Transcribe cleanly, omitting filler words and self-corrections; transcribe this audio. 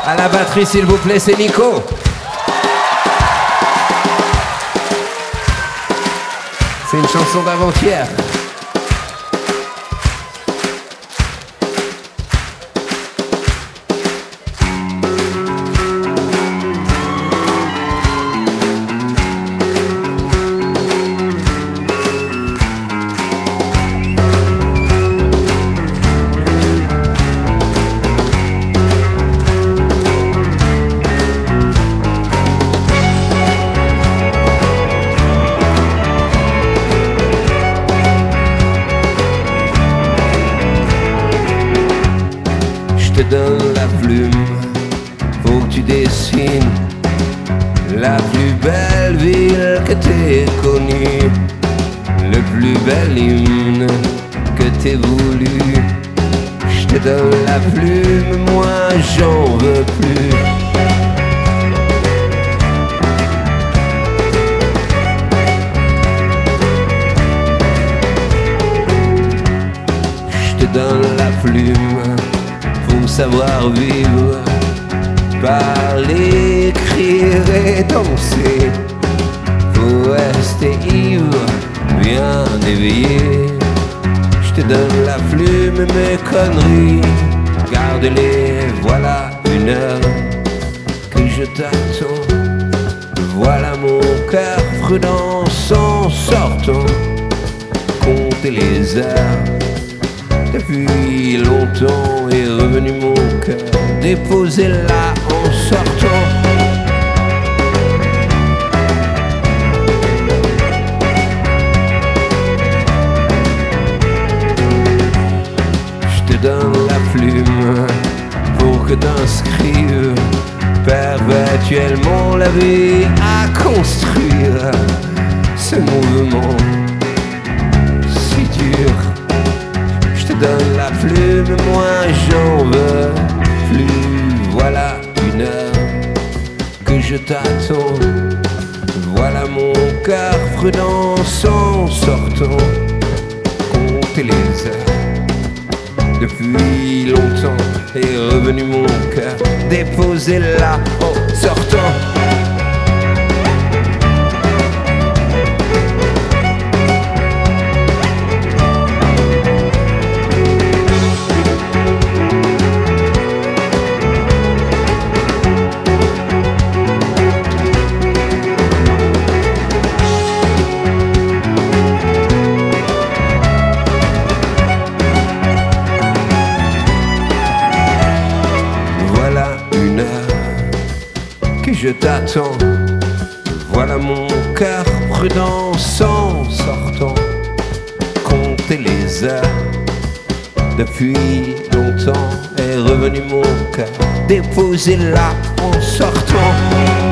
À la batterie, s'il vous plaît, c'est Nico. C'est une chanson d'avant-hier. Je te donne la plume, faut que tu dessines la plus belle ville que t'aies connue, le plus bel hymne que t'aies voulu. Je te donne la plume, moi j'en veux plus. Je te donne la plume, faut savoir vivre, parler, écrire et danser. Faut rester ivre, bien éveillé. Je te donne la plume, mes conneries, garde-les, voilà 1 heure que je t'attends. Voilà mon cœur prudent en sortant, compter les heures. Depuis longtemps est revenu mon cœur, déposé là en sortant. Je te donne la plume pour que t'inscrives perpétuellement la vie à construire. Ce mouvement si dur. Je te donne la plume, moi j'en veux plus. Voilà 1 heure que je t'attends. Voilà mon cœur prudent en sortant, compter les heures. Depuis longtemps est revenu mon cœur, déposé là en sortant. Je t'attends, voilà mon cœur prudent en sortant, compter les heures. Depuis longtemps est revenu mon cœur, déposé là en sortant.